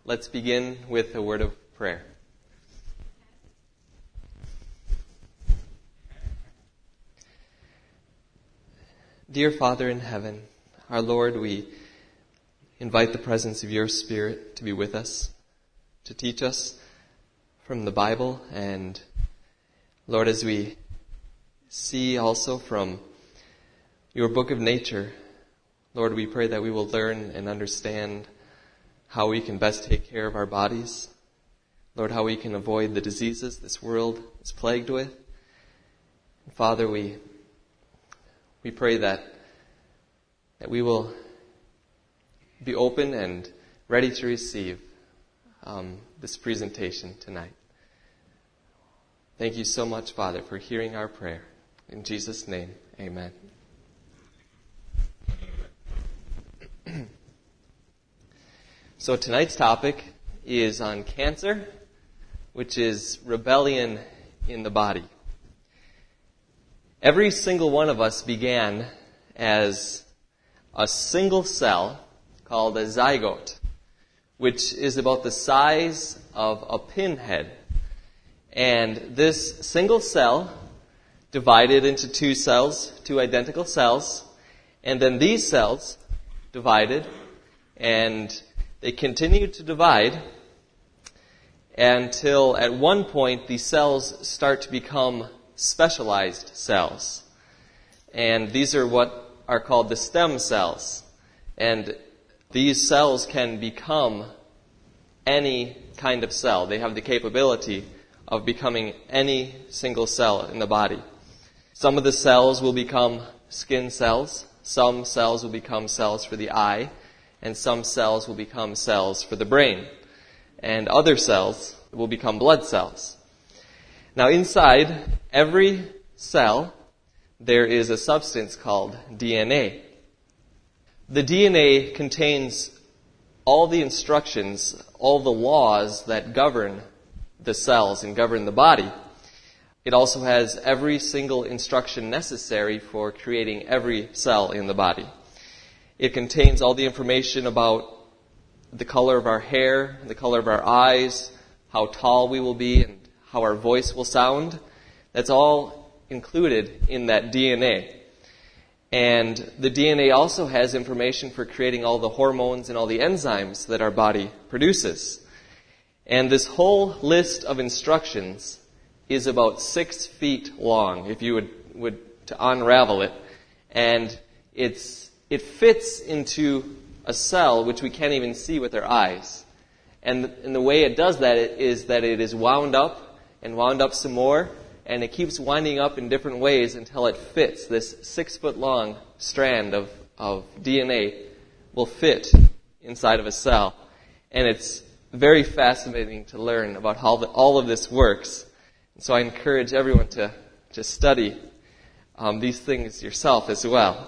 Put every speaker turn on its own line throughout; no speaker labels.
let's begin with a word of prayer. Dear Father in heaven, our Lord, we invite the presence of your Spirit to be with us, to teach us from the Bible, and Lord, as we see also from your book of nature, Lord, we pray that we will learn and understand how we can best take care of our bodies. Lord, how we can avoid the diseases this world is plagued with. And Father, we pray that we will be open and ready to receive this presentation tonight. Thank you so much, Father, for hearing our prayer. In Jesus' name, amen. So tonight's topic is on cancer, which is rebellion in the body. Every single one of us began as a single cell called a zygote, which is about the size of a pinhead. And this single cell divided into two cells, two identical cells, and then these cells divided, and they continued to divide until at one point the cells start to become specialized cells. And these are what are called the stem cells. And these cells can become any kind of cell. They have the capability of becoming any single cell in the body. Some of the cells will become skin cells. Some cells will become cells for the eye. And some cells will become cells for the brain. And other cells will become blood cells. Now inside every cell, there is a substance called DNA. The DNA contains all the instructions, all the laws that govern the cells and govern the body. It also has every single instruction necessary for creating every cell in the body. It contains all the information about the color of our hair, the color of our eyes, how tall we will be, and how our voice will sound. That's all included in that DNA. And the DNA also has information for creating all the hormones and all the enzymes that our body produces. And this whole list of instructions is about 6 feet long, if you would to unravel it. And it fits into a cell which we can't even see with our eyes. And the way it does that is that it is wound up and wound up some more, and it keeps winding up in different ways until it fits. This 6 foot long strand of DNA will fit inside of a cell. And it's very fascinating to learn about how all of this works. And so I encourage everyone to study these things yourself as well.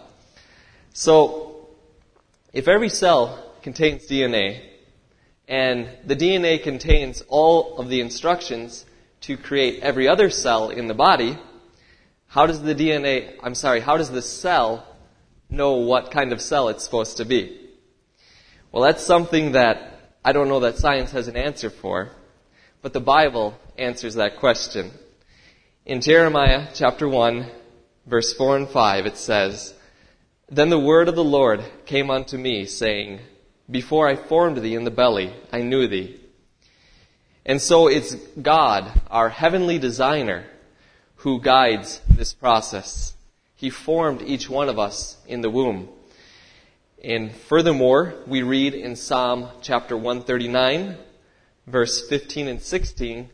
So, if every cell contains DNA, and the DNA contains all of the instructions to create every other cell in the body, how does the cell know what kind of cell it's supposed to be? Well, that's something that I don't know that science has an answer for, but the Bible answers that question. In Jeremiah chapter 1, verse 4 and 5, it says, "Then the word of the Lord came unto me, saying, Before I formed thee in the belly, I knew thee." And so it's God, our heavenly designer, who guides this process. He formed each one of us in the womb. And furthermore, we read in Psalm chapter 139, verse 15 and 16,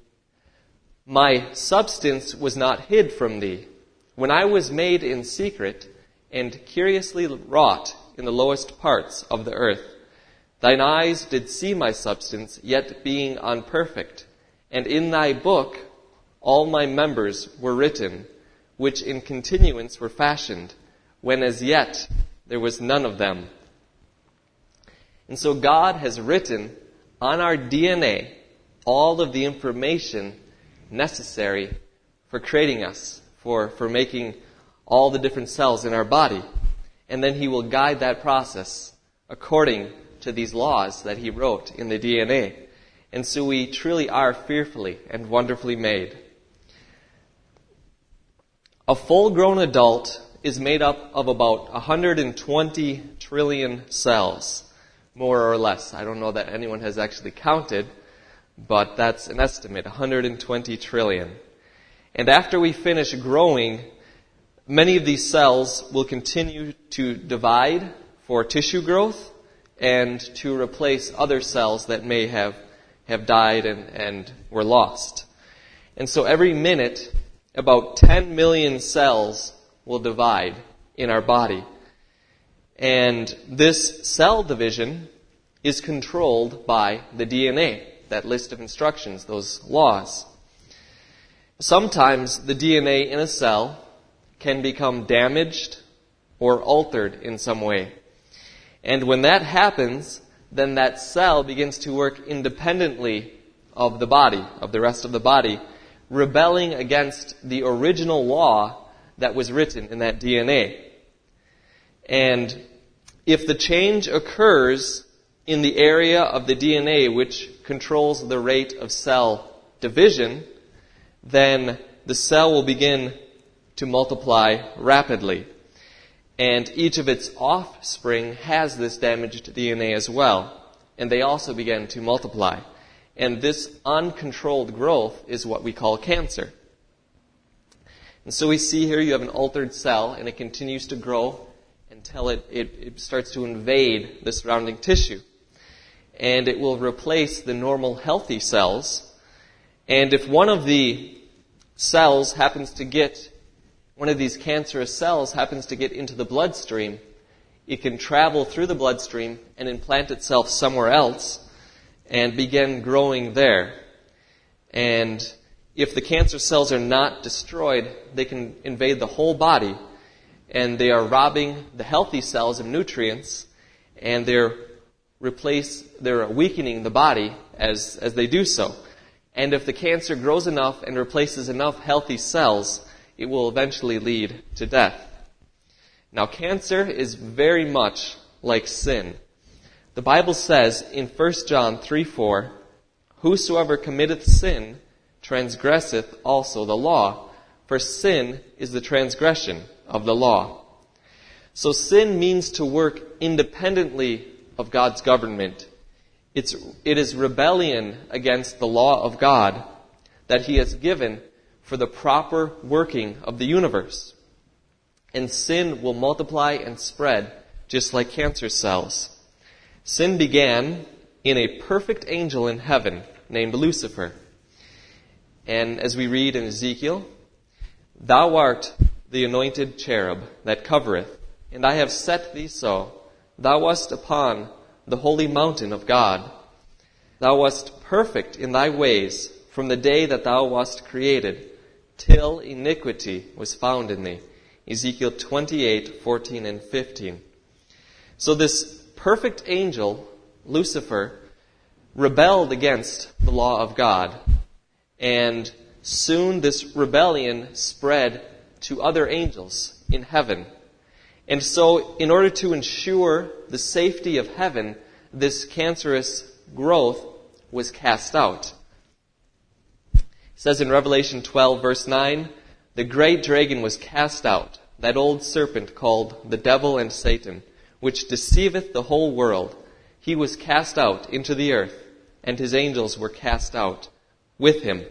"My substance was not hid from thee, when I was made in secret and curiously wrought in the lowest parts of the earth. Thine eyes did see my substance, yet being unperfect. And in thy book all my members were written, which in continuance were fashioned, when as yet there was none of them." And so God has written on our DNA all of the information necessary for creating us, for making all the different cells in our body. And then He will guide that process according to these laws that he wrote in the DNA. And so we truly are fearfully and wonderfully made. A full-grown adult is made up of about 120 trillion cells, more or less. I don't know that anyone has actually counted, but that's an estimate, 120 trillion. And after we finish growing, many of these cells will continue to divide for tissue growth and to replace other cells that may have died and were lost. And so every minute, about 10 million cells will divide in our body. And this cell division is controlled by the DNA, that list of instructions, those laws. Sometimes the DNA in a cell can become damaged or altered in some way. And when that happens, then that cell begins to work independently of the body, of the rest of the body, rebelling against the original law that was written in that DNA. And if the change occurs in the area of the DNA which controls the rate of cell division, then the cell will begin to multiply rapidly. And each of its offspring has this damaged DNA as well. And they also begin to multiply. And this uncontrolled growth is what we call cancer. And so we see here you have an altered cell, and it continues to grow until it starts to invade the surrounding tissue. And it will replace the normal healthy cells. And if one of the cells happens to get, one of these cancerous cells happens to get into the bloodstream, it can travel through the bloodstream and implant itself somewhere else and begin growing there. And if the cancer cells are not destroyed, they can invade the whole body, and they are robbing the healthy cells of nutrients, and they're weakening the body as they do so. And if the cancer grows enough and replaces enough healthy cells, it will eventually lead to death. Now, cancer is very much like sin. The Bible says in 1 John 3:4, "Whosoever committeth sin transgresseth also the law, for sin is the transgression of the law." So sin means to work independently of God's government. It is rebellion against the law of God that He has given for the proper working of the universe. And sin will multiply and spread just like cancer cells. Sin began in a perfect angel in heaven named Lucifer. And as we read in Ezekiel, "Thou art the anointed cherub that covereth, and I have set thee so. Thou wast upon the holy mountain of God. Thou wast perfect in thy ways from the day that thou wast created, till iniquity was found in thee." Ezekiel 28:14 and 15. So this perfect angel, Lucifer, rebelled against the law of God. And soon this rebellion spread to other angels in heaven. And so in order to ensure the safety of heaven, this cancerous growth was cast out. It says in Revelation 12 verse 9, "The great dragon was cast out, that old serpent called the devil and Satan, which deceiveth the whole world. He was cast out into the earth, and his angels were cast out with him."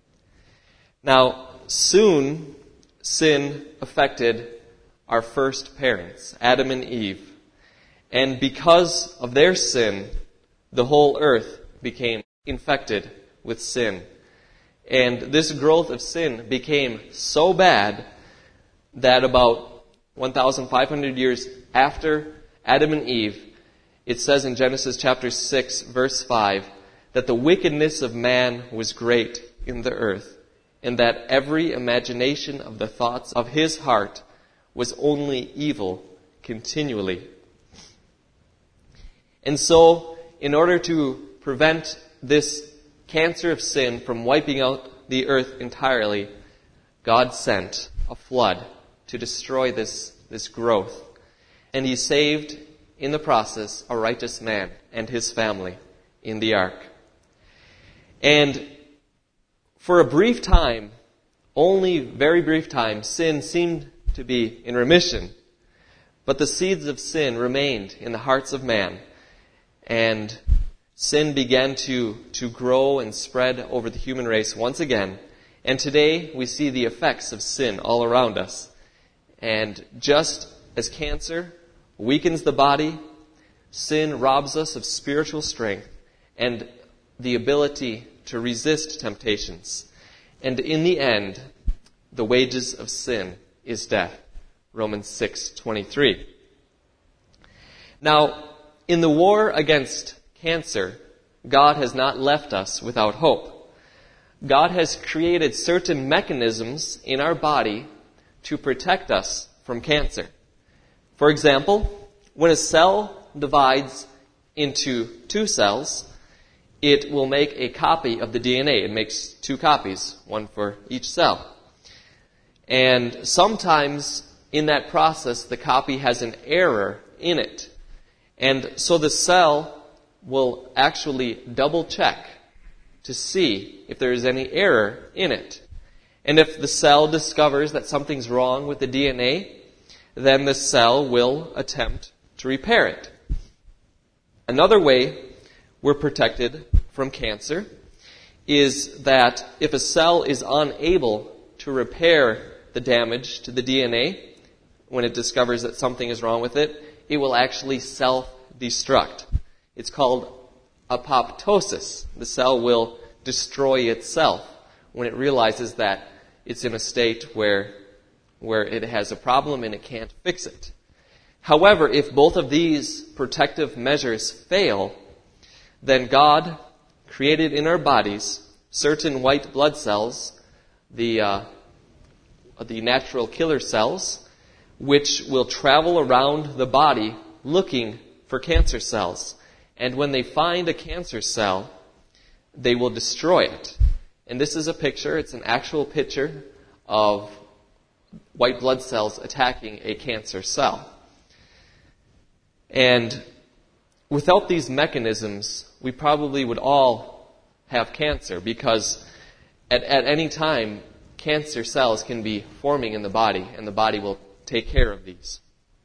Now, soon sin affected our first parents, Adam and Eve. And because of their sin, the whole earth became infected with sin. And this growth of sin became so bad that about 1,500 years after Adam and Eve, it says in Genesis chapter 6, verse 5, that the wickedness of man was great in the earth, and that every imagination of the thoughts of his heart was only evil continually. And so, in order to prevent this cancer of sin from wiping out the earth entirely, God sent a flood to destroy this growth. And He saved in the process, a righteous man and his family in the ark. And for a brief time, only very brief time, sin seemed to be in remission. But the seeds of sin remained in the hearts of man, and sin began to grow and spread over the human race once again. And today we see the effects of sin all around us. And just as cancer weakens the body, sin robs us of spiritual strength and the ability to resist temptations. And in the end, the wages of sin is death. Romans 6:23. Now, in the war against cancer, God has not left us without hope. God has created certain mechanisms in our body to protect us from cancer. For example, when a cell divides into two cells, it will make a copy of the DNA. It makes two copies, one for each cell. And sometimes in that process, the copy has an error in it. And so the cell will actually double check to see if there is any error in it. And if the cell discovers that something's wrong with the DNA, then the cell will attempt to repair it. Another way we're protected from cancer is that if a cell is unable to repair the damage to the DNA, when it discovers that something is wrong with it, it will actually self-destruct. It's called apoptosis. The cell will destroy itself when it realizes that it's in a state where it has a problem and it can't fix it. However, if both of these protective measures fail, then God created in our bodies certain white blood cells, the natural killer cells, which will travel around the body looking for cancer cells. And when they find a cancer cell, they will destroy it. And this is a picture, it's an actual picture of white blood cells attacking a cancer cell. And without these mechanisms, we probably would all have cancer, because at any time, cancer cells can be forming in the body, and the body will take care of these.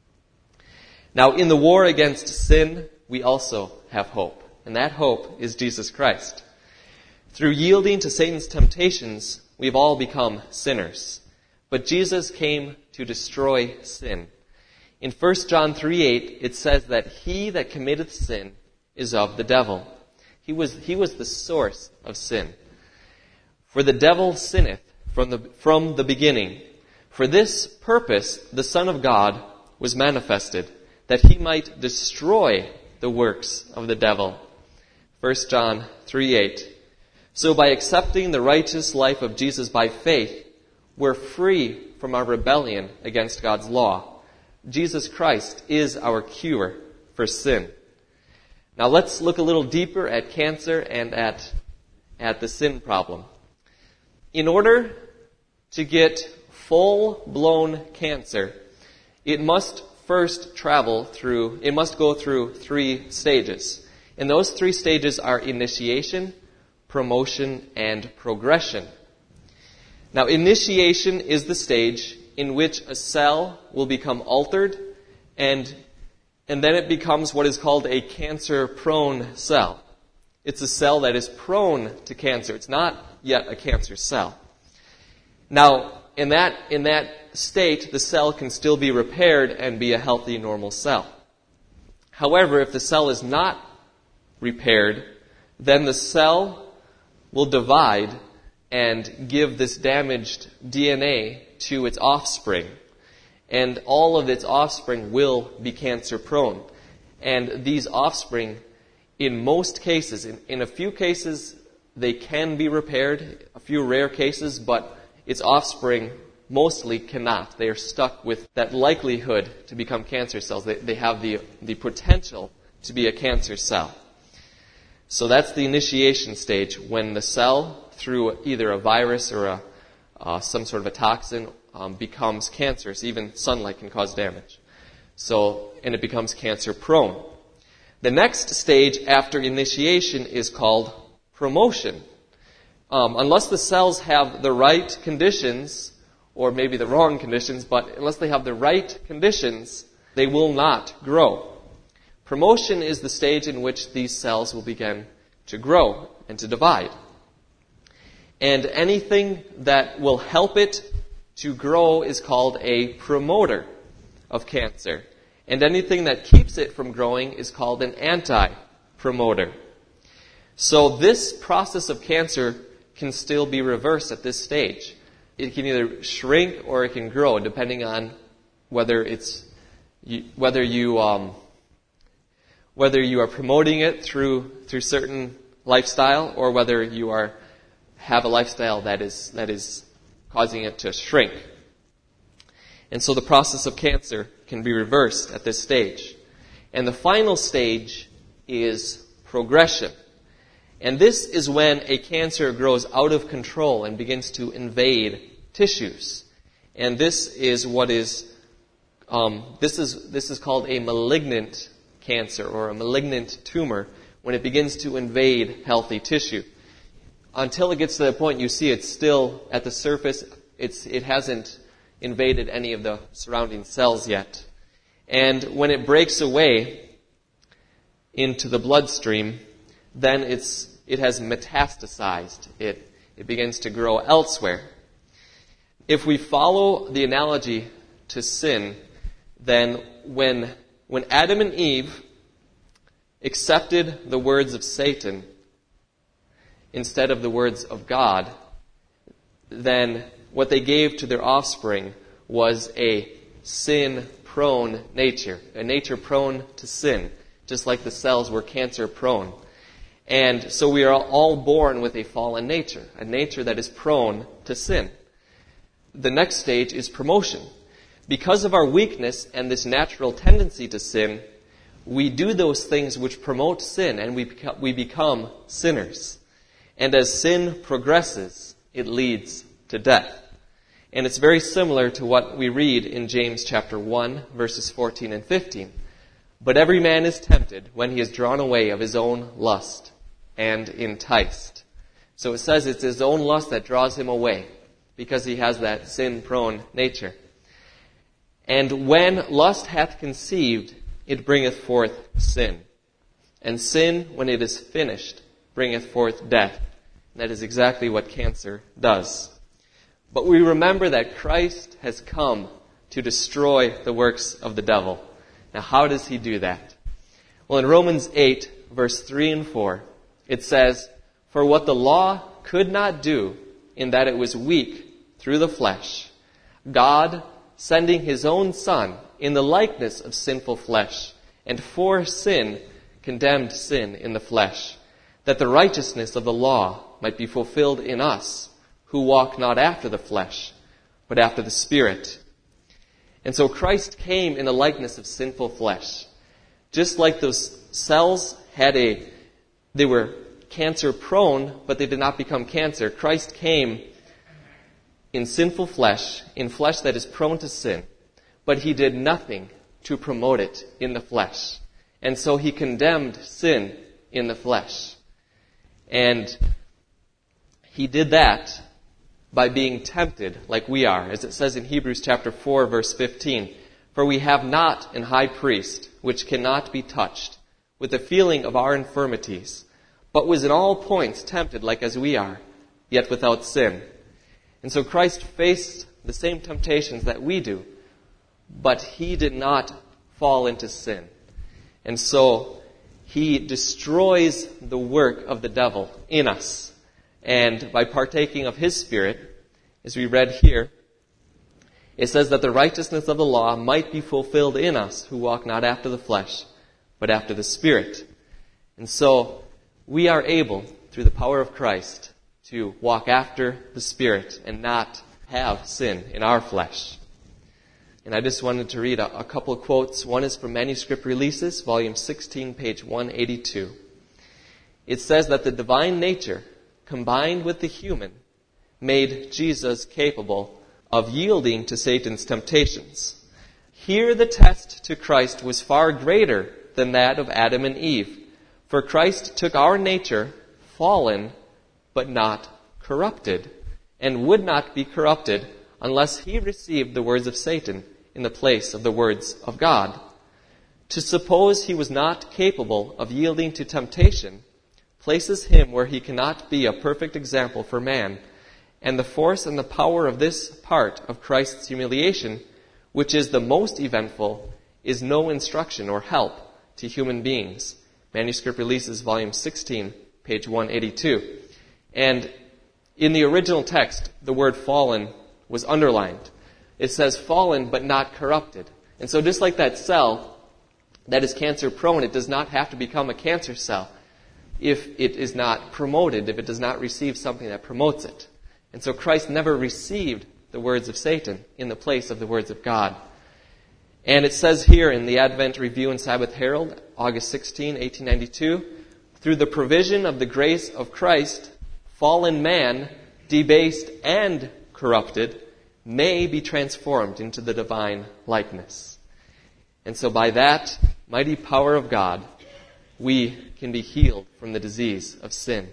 Now, in the war against sin, we also have hope, and that hope is Jesus Christ. Through yielding to Satan's temptations, we've all become sinners. But Jesus came to destroy sin. In 1 John 3:8, it says that he that committeth sin is of the devil. He was the source of sin. For the devil sinneth from the beginning. For this purpose the Son of God was manifested, that he might destroy the works of the devil. 1 John 3:8. So by accepting the righteous life of Jesus by faith, we're free from our rebellion against God's law. Jesus Christ is our cure for sin. Now let's look a little deeper at cancer and at the sin problem. In order to get full-blown cancer, it must go through 3 stages. And those 3 stages are initiation, promotion, and progression. Now, initiation is the stage in which a cell will become altered, and then it becomes what is called a cancer-prone cell. It's a cell that is prone to cancer. It's not yet a cancer cell. Now, in that state, the cell can still be repaired and be a healthy, normal cell. However, if the cell is not repaired, then the cell will divide and give this damaged DNA to its offspring. And all of its offspring will be cancer prone. And these offspring, in most cases, in a few cases, they can be repaired, a few rare cases, but its offspring mostly cannot. They are stuck with that likelihood to become cancer cells. They have the potential to be a cancer cell. So that's the initiation stage, when the cell, through either a virus or some sort of a toxin, becomes cancerous. Even sunlight can cause damage. And it becomes cancer prone. The next stage after initiation is called promotion. Unless the cells have the right conditions, or maybe the wrong conditions, but unless they have the right conditions, they will not grow. Promotion is the stage in which these cells will begin to grow and to divide. And anything that will help it to grow is called a promoter of cancer. And anything that keeps it from growing is called an anti-promoter. So this process of cancer can still be reversed at this stage. It can either shrink or it can grow, depending on whether you are promoting it through certain lifestyle, or whether you have a lifestyle that is causing it to shrink. And so the process of cancer can be reversed at this stage. And the final stage is progression. And this is when a cancer grows out of control and begins to invade tissues. And this is called a malignant cancer, or a malignant tumor, when it begins to invade healthy tissue. Until it gets to the point you see it's still at the surface, it hasn't invaded any of the surrounding cells yet. And when it breaks away into the bloodstream, then it has metastasized. It begins to grow elsewhere. If we follow the analogy to sin, then when Adam and Eve accepted the words of Satan instead of the words of God, then what they gave to their offspring was a sin-prone nature, a nature prone to sin, just like the cells were cancer-prone. And so we are all born with a fallen nature, a nature that is prone to sin. The next stage is promotion. Because of our weakness and this natural tendency to sin, we do those things which promote sin, and we become sinners. And as sin progresses, it leads to death. And it's very similar to what we read in James chapter 1, verses 14 and 15. But every man is tempted when he is drawn away of his own lust and enticed. So it says it's his own lust that draws him away, because he has that sin-prone nature. And when lust hath conceived, it bringeth forth sin. And sin, when it is finished, bringeth forth death. And that is exactly what cancer does. But we remember that Christ has come to destroy the works of the devil. Now, how does he do that? Well, in Romans 8, verse 3 and 4, it says, "For what the law could not do, in that it was weak through the flesh, God, sending his own Son in the likeness of sinful flesh, and for sin, condemned sin in the flesh, that the righteousness of the law might be fulfilled in us, who walk not after the flesh, but after the Spirit." And so Christ came in the likeness of sinful flesh. Just like those cells they were cancer prone, but they did not become cancer. Christ came in sinful flesh, in flesh that is prone to sin, but he did nothing to promote it in the flesh. And so he condemned sin in the flesh. And he did that by being tempted like we are, as it says in Hebrews chapter 4, verse 15. "For we have not an high priest which cannot be touched with the feeling of our infirmities, but was in all points tempted like as we are, yet without sin." And so Christ faced the same temptations that we do, but he did not fall into sin. And so he destroys the work of the devil in us. And by partaking of his Spirit, as we read here, it says that the righteousness of the law might be fulfilled in us who walk not after the flesh, but after the Spirit. And so we are able, through the power of Christ, to walk after the Spirit and not have sin in our flesh. And I just wanted to read a couple of quotes. One is from Manuscript Releases, volume 16, page 182. It says that the divine nature, combined with the human, made Jesus capable of yielding to Satan's temptations. Here the test to Christ was far greater than that of Adam and Eve. For Christ took our nature, fallen, but not corrupted, and would not be corrupted unless he received the words of Satan in the place of the words of God. To suppose he was not capable of yielding to temptation places him where he cannot be a perfect example for man, and the force and the power of this part of Christ's humiliation, which is the most eventful, is no instruction or help to human beings. Manuscript Releases, Volume 16, page 182. And in the original text, the word fallen was underlined. It says fallen but not corrupted. And so just like that cell that is cancer prone, it does not have to become a cancer cell if it is not promoted, if it does not receive something that promotes it. And so Christ never received the words of Satan in the place of the words of God. And it says here in the Advent Review and Sabbath Herald, August 16, 1892, through the provision of the grace of Christ, fallen man, debased and corrupted, may be transformed into the divine likeness. And so by that mighty power of God, we can be healed from the disease of sin.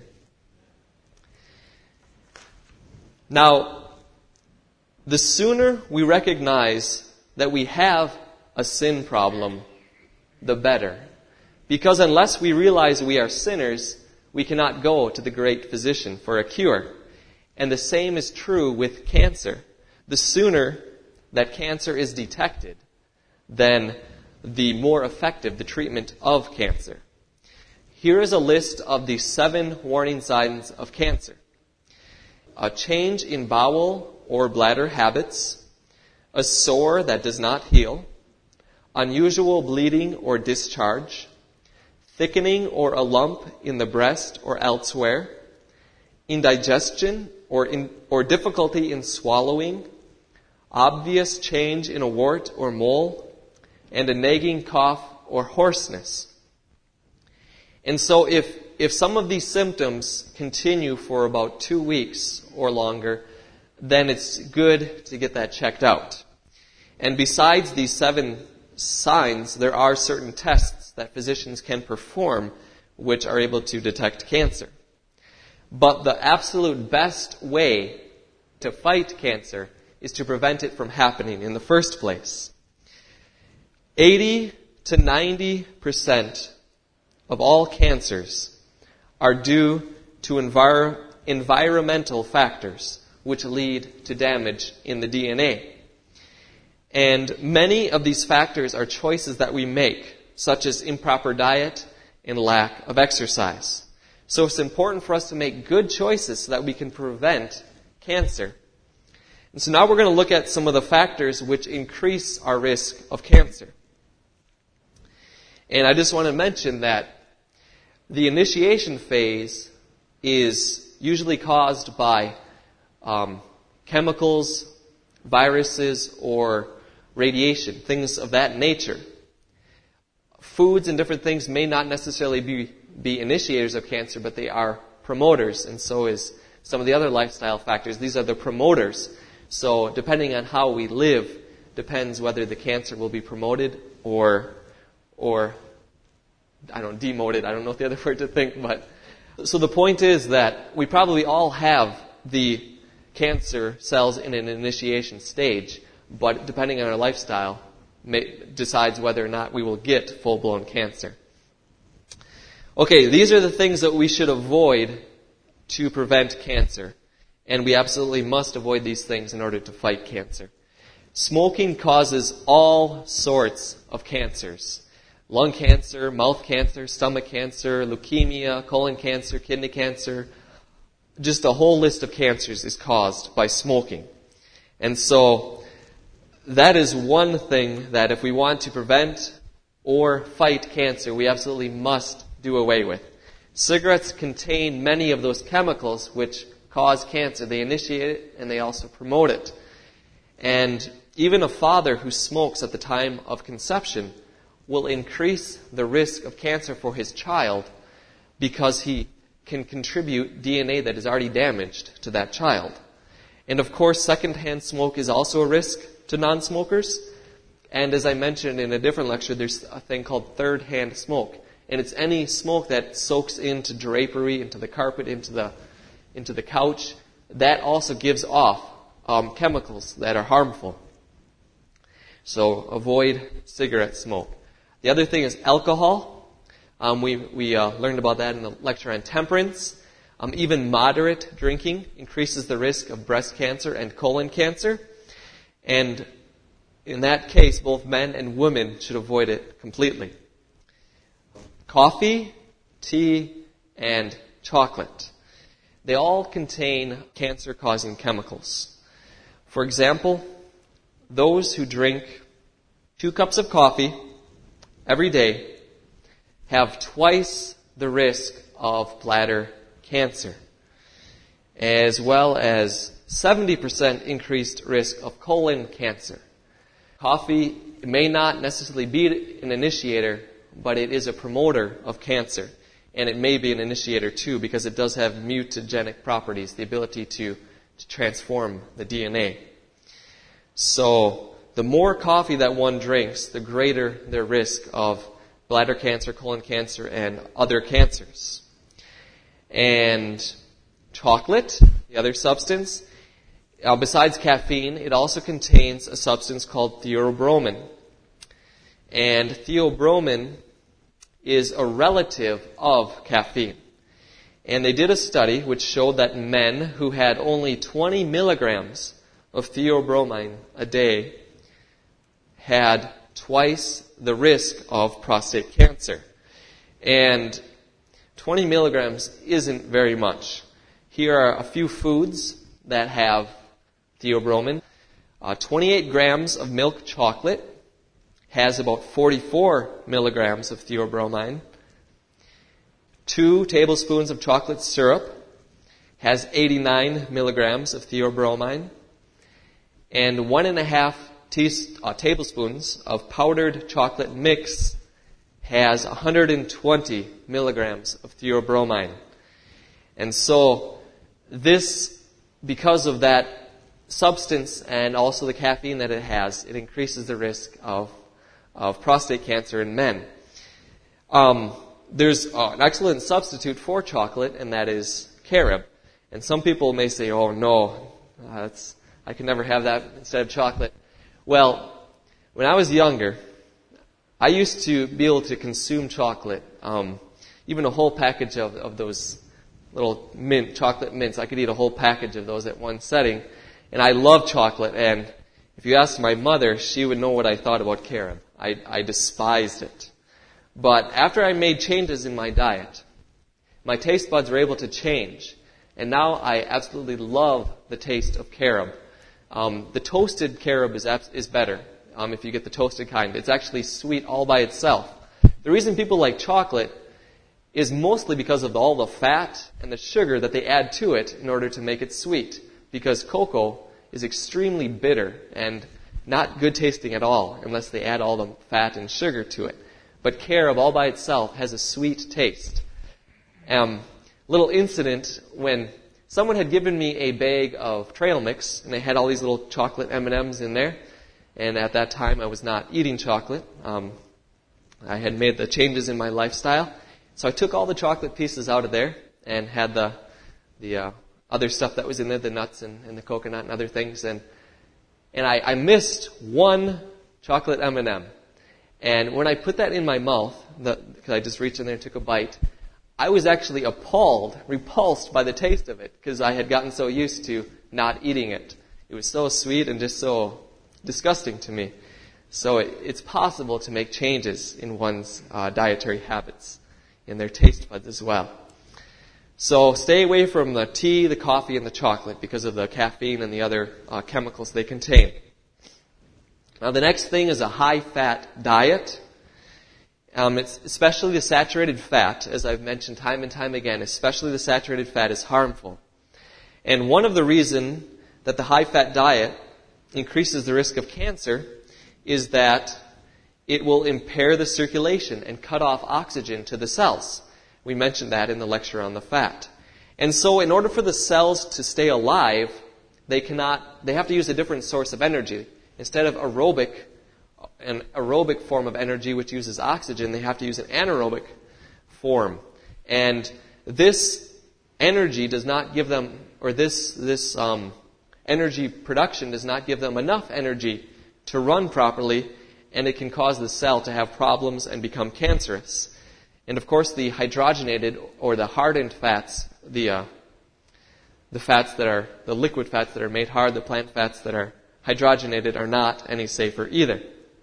Now, the sooner we recognize that we have a sin problem, the better. Because unless we realize we are sinners, we cannot go to the great physician for a cure. And the same is true with cancer. The sooner that cancer is detected, then the more effective the treatment of cancer. Here is a list of the 7 warning signs of cancer. A change in bowel or bladder habits, a sore that does not heal, unusual bleeding or discharge, thickening or a lump in the breast or elsewhere, indigestion or difficulty in swallowing, obvious change in a wart or mole, and a nagging cough or hoarseness. And so if some of these symptoms continue for about 2 weeks or longer, then it's good to get that checked out. And besides these 7 signs, there are certain tests that physicians can perform which are able to detect cancer. But the absolute best way to fight cancer is to prevent it from happening in the first place. 80 to 90% of all cancers are due to environmental factors which lead to damage in the DNA. And many of these factors are choices that we make, such as improper diet and lack of exercise. So it's important for us to make good choices so that we can prevent cancer. And so now we're going to look at some of the factors which increase our risk of cancer. And I just want to mention that the initiation phase is usually caused by chemicals, viruses, or radiation, things of that nature. Foods and different things may not necessarily be initiators of cancer, but they are promoters, and so is some of the other lifestyle factors. These are the promoters. So depending on how we live, depends whether the cancer will be promoted or demoted. I don't know the other word to think, but so the point is that we probably all have the cancer cells in an initiation stage, but depending on our lifestyle, decides whether or not we will get full-blown cancer. Okay, these are the things that we should avoid to prevent cancer. And we absolutely must avoid these things in order to fight cancer. Smoking causes all sorts of cancers. Lung cancer, mouth cancer, stomach cancer, leukemia, colon cancer, kidney cancer. Just a whole list of cancers is caused by smoking. And so that is one thing that if we want to prevent or fight cancer, we absolutely must do away with. Cigarettes contain many of those chemicals which cause cancer. They initiate it and they also promote it. And even a father who smokes at the time of conception will increase the risk of cancer for his child because he can contribute DNA that is already damaged to that child. And of course, secondhand smoke is also a risk to non-smokers. And as I mentioned in a different lecture, there's a thing called third-hand smoke. And it's any smoke that soaks into drapery, into the carpet, into the couch. That also gives off chemicals that are harmful. So avoid cigarette smoke. The other thing is alcohol. We learned about that in the lecture on temperance. Even moderate drinking increases the risk of breast cancer and colon cancer. And in that case, both men and women should avoid it completely. Coffee, tea, and chocolate. They all contain cancer-causing chemicals. For example, those who drink 2 cups of coffee every day have twice the risk of bladder cancer, as well as 70% increased risk of colon cancer. Coffee may not necessarily be an initiator, but it is a promoter of cancer. And it may be an initiator too, because it does have mutagenic properties, the ability to transform the DNA. So the more coffee that one drinks, the greater their risk of bladder cancer, colon cancer, and other cancers. And chocolate, the other substance, besides caffeine, it also contains a substance called theobromine. And theobromine is a relative of caffeine. And they did a study which showed that men who had only 20 milligrams of theobromine a day had twice the risk of prostate cancer. And 20 milligrams isn't very much. Here are a few foods that have theobromine. 28 grams of milk chocolate has about 44 milligrams of theobromine. 2 tablespoons of chocolate syrup has 89 milligrams of theobromine. And 1.5 tablespoons of powdered chocolate mix has 120 milligrams of theobromine. And so this, because of that substance and also the caffeine that it has, it increases the risk of prostate cancer in men. There's an excellent substitute for chocolate, and that is carob. And some people may say, oh no, I can never have that instead of chocolate. Well, when I was younger, I used to be able to consume chocolate, even a whole package of those little chocolate mints. I could eat a whole package of those at one setting. And I love chocolate, and if you asked my mother, she would know what I thought about carob. I despised it. But after I made changes in my diet, my taste buds were able to change. And now I absolutely love the taste of carob. The toasted carob is better if you get the toasted kind. It's actually sweet all by itself. The reason people like chocolate is mostly because of all the fat and the sugar that they add to it in order to make it sweet. Because cocoa is extremely bitter and not good tasting at all unless they add all the fat and sugar to it. But carob all by itself has a sweet taste. Little incident when someone had given me a bag of trail mix and they had all these little chocolate M&Ms in there. And at that time I was not eating chocolate. I had made the changes in my lifestyle. So I took all the chocolate pieces out of there and had the other stuff that was in there, the nuts and the coconut and other things. And I missed one chocolate M&M. And when I put that in my mouth, because I just reached in there and took a bite, I was actually repulsed by the taste of it, because I had gotten so used to not eating it. It was so sweet and just so disgusting to me. So it's possible to make changes in one's dietary habits, in their taste buds as well. So stay away from the tea, the coffee, and the chocolate because of the caffeine and the other chemicals they contain. Now the next thing is a high-fat diet. It's especially the saturated fat, as I've mentioned time and time again, especially the saturated fat is harmful. And one of the reasons that the high-fat diet increases the risk of cancer is that it will impair the circulation and cut off oxygen to the cells. We mentioned that in the lecture on the fat. And so in order for the cells to stay alive, they have to use a different source of energy. Instead of aerobic an aerobic form of energy which uses oxygen. They have to use an anaerobic form. And this energy does not give them, or this energy production does not give them enough energy to run properly, and it can cause the cell to have problems and become cancerous. And of course, the hydrogenated or the hardened fats, the fats that are, the liquid fats that are made hard, the plant fats that are hydrogenated are not any safer either.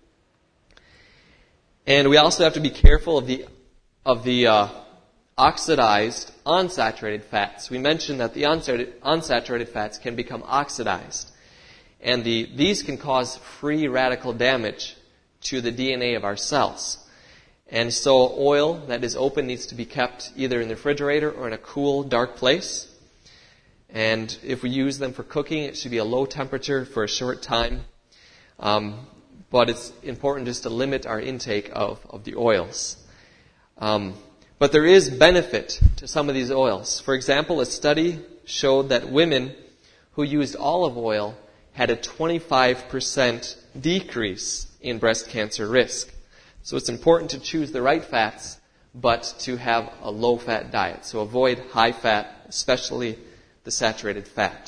And we also have to be careful of the oxidized unsaturated fats. We mentioned that the unsaturated fats can become oxidized. And these can cause free radical damage to the DNA of our cells. And so oil that is open needs to be kept either in the refrigerator or in a cool, dark place. And if we use them for cooking, it should be a low temperature for a short time. But it's important just to limit our intake of the oils. But there is benefit to some of these oils. For example, a study showed that women who used olive oil had a 25% decrease in breast cancer risk. So it's important to choose the right fats, but to have a low-fat diet. So avoid high fat, especially the saturated fat.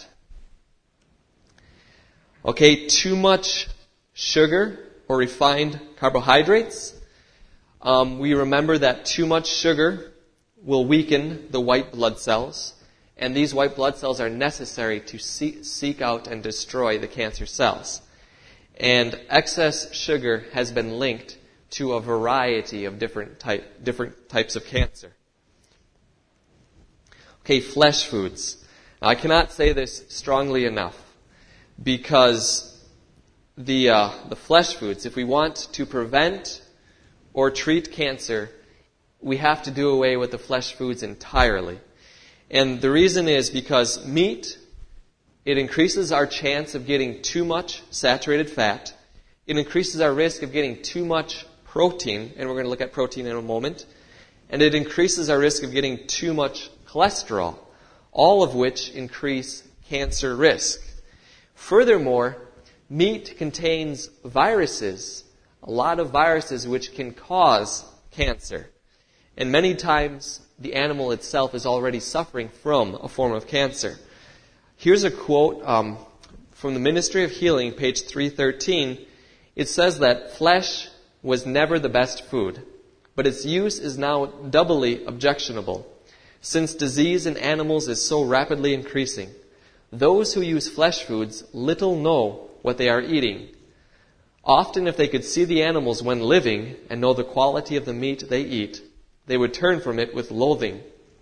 Okay, too much sugar or refined carbohydrates. We remember that too much sugar will weaken the white blood cells, and these white blood cells are necessary to seek out and destroy the cancer cells. And excess sugar has been linked to a variety of different types of cancer. Okay, flesh foods. Now, I cannot say this strongly enough, because the flesh foods, if we want to prevent or treat cancer, we have to do away with the flesh foods entirely. And the reason is because meat, it increases our chance of getting too much saturated fat. It increases our risk of getting too much protein, and we're going to look at protein in a moment. And it increases our risk of getting too much cholesterol, all of which increase cancer risk. Furthermore, meat contains viruses, a lot of viruses which can cause cancer. And many times, the animal itself is already suffering from a form of cancer. Here's a quote from the Ministry of Healing, page 313. It says that flesh was never the best food, but its use is now doubly objectionable, since disease in animals is so rapidly increasing. Those who use flesh foods little know what they are eating. Often, if they could see the animals when living and know the quality of the meat they eat, they would turn from it with loathing.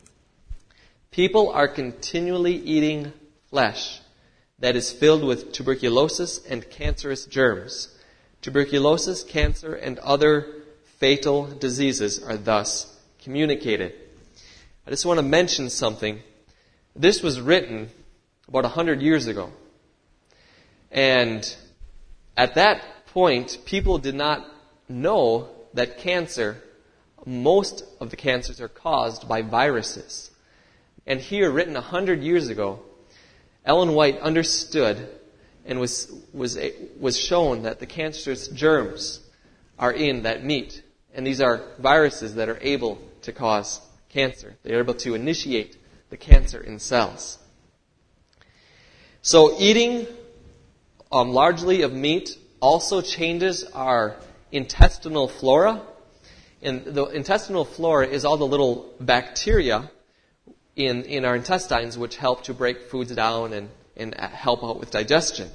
People are continually eating flesh that is filled with tuberculosis and cancerous germs. Tuberculosis, cancer, and other fatal diseases are thus communicated. I just want to mention something. This was written about 100 years ago. And at that point, people did not know that cancer, most of the cancers are caused by viruses. And here, written 100 years ago, Ellen White understood and was shown that the cancerous germs are in that meat. And these are viruses that are able to cause cancer. They are able to initiate the cancer in cells. So eating largely of meat also changes our intestinal flora. And the intestinal flora is all the little bacteria in our intestines which help to break foods down and help out with digestion.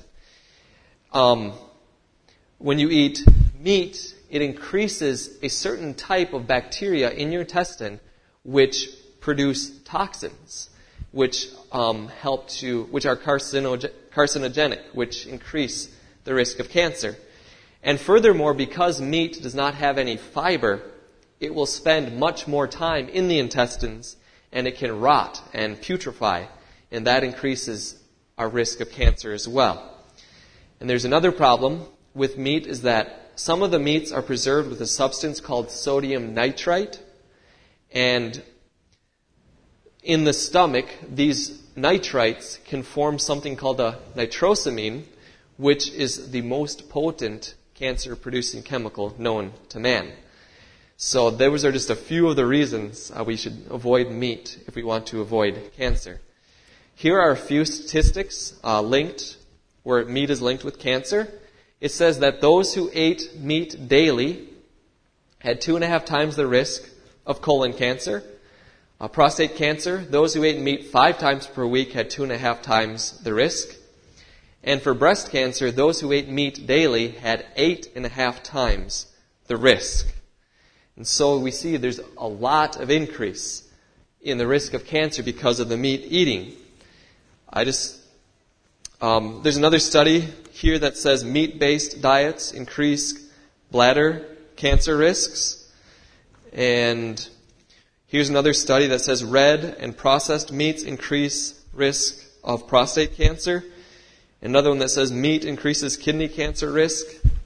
When you eat meat, it increases a certain type of bacteria in your intestine which produce toxins, which which are carcinogenic, which increase the risk of cancer. And furthermore, because meat does not have any fiber, it will spend much more time in the intestines, and it can rot and putrefy, and that increases our risk of cancer as well. And there's another problem with meat, is that some of the meats are preserved with a substance called sodium nitrite, and in the stomach, these nitrites can form something called a nitrosamine, which is the most potent cancer-producing chemical known to man. So those are just a few of the reasons we should avoid meat if we want to avoid cancer. Here are a few statistics linked, where meat is linked with cancer. It says that those who ate meat daily had 2.5 times the risk of colon cancer. Prostate cancer, those who ate meat 5 times per week had 2.5 times the risk. And for breast cancer, those who ate meat daily had 8.5 times the risk. And so we see there's a lot of increase in the risk of cancer because of the meat eating. There's another study here that says meat-based diets increase bladder cancer risks. And here's another study that says red and processed meats increase risk of prostate cancer. Another one that says meat increases kidney cancer risk.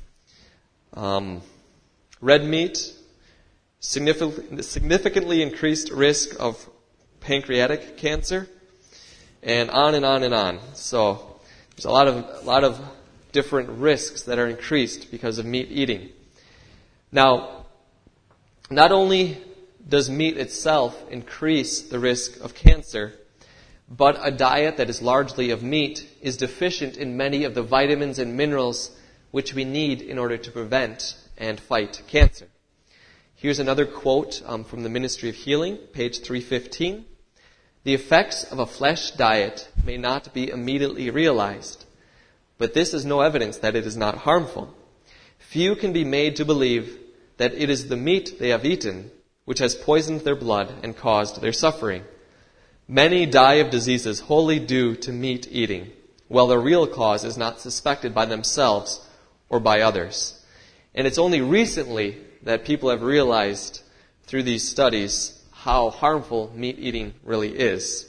Red meat, significantly increased risk of pancreatic cancer. And on and on and on. So there's a lot of different risks that are increased because of meat eating. Now, not only does meat itself increase the risk of cancer, but a diet that is largely of meat is deficient in many of the vitamins and minerals which we need in order to prevent and fight cancer. Here's another quote from the Ministry of Healing, page 315. The effects of a flesh diet may not be immediately realized, but this is no evidence that it is not harmful. Few can be made to believe that it is the meat they have eaten which has poisoned their blood and caused their suffering. Many die of diseases wholly due to meat eating, while the real cause is not suspected by themselves or by others. And it's only recently that people have realized through these studies how harmful meat eating really is.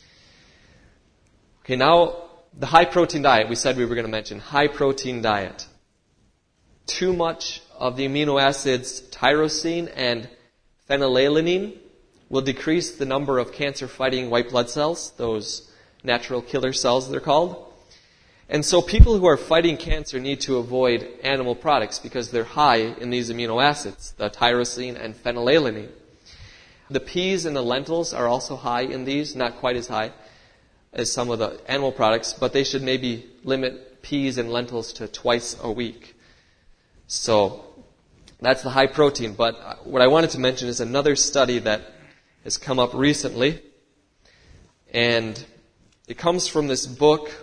Okay, now the high protein diet. We said we were going to mention high protein diet. Too much of the amino acids tyrosine and phenylalanine will decrease the number of cancer-fighting white blood cells, those natural killer cells they're called. And so people who are fighting cancer need to avoid animal products because they're high in these amino acids, the tyrosine and phenylalanine. The peas and the lentils are also high in these, not quite as high as some of the animal products, but they should maybe limit peas and lentils to twice a week. So that's the high protein. But what I wanted to mention is another study that has come up recently, and it comes from this book,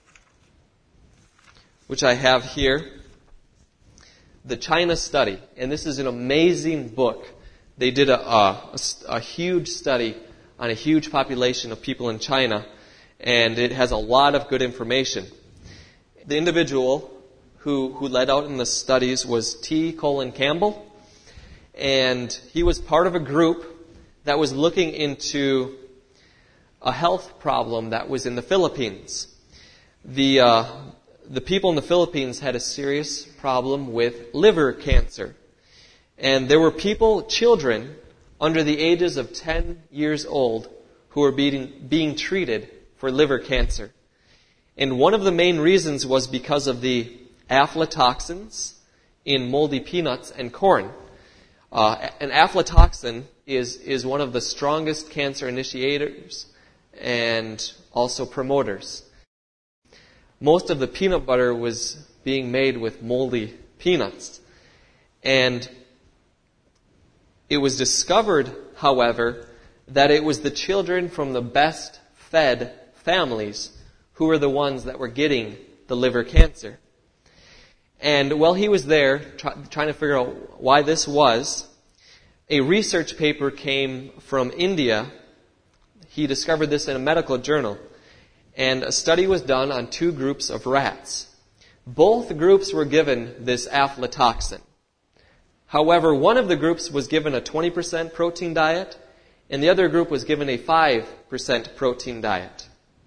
which I have here, The China Study. And this is an amazing book. They did a huge study on a huge population of people in China, and it has a lot of good information. The individual who led out in the studies was T. Colin Campbell, and he was part of a group that was looking into a health problem that was in the Philippines. The people in the Philippines had a serious problem with liver cancer. And there were people, children, under the ages of 10 years old who were being treated for liver cancer. And one of the main reasons was because of the aflatoxins in moldy peanuts and corn. An aflatoxin is one of the strongest cancer initiators and also promoters. Most of the peanut butter was being made with moldy peanuts. And it was discovered, however, that it was the children from the best fed families who were the ones that were getting the liver cancer. And while he was there trying to figure out why this was, a research paper came from India. He discovered this in a medical journal. And a study was done on 2 groups of rats. Both groups were given this aflatoxin. However, one of the groups was given a 20% protein diet, and the other group was given a 5% protein diet.